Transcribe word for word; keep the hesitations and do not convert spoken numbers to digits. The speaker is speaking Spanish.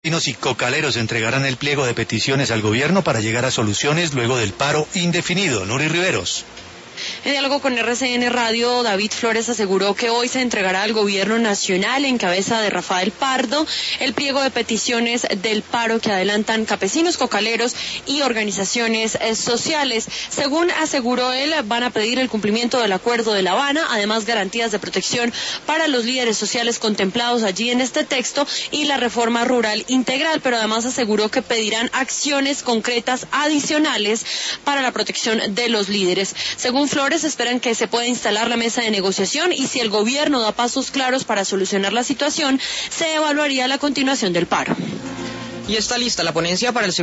Campesinos y cocaleros entregarán el pliego de peticiones al gobierno para llegar a soluciones luego del paro indefinido. Nuri Riveros. En diálogo con R C N Radio, David Flores aseguró que hoy se entregará al gobierno nacional, en cabeza de Rafael Pardo, el pliego de peticiones del paro que adelantan campesinos, cocaleros y organizaciones eh, sociales. Según aseguró él, van a pedir el cumplimiento del Acuerdo de La Habana, además garantías de protección para los líderes sociales contemplados allí en este texto y la reforma rural integral, pero además aseguró que pedirán acciones concretas adicionales para la protección de los líderes. Según Flores, esperan que se pueda instalar la mesa de negociación y si el gobierno da pasos claros para solucionar la situación, se evaluaría la continuación del paro. Y está lista la ponencia para el segundo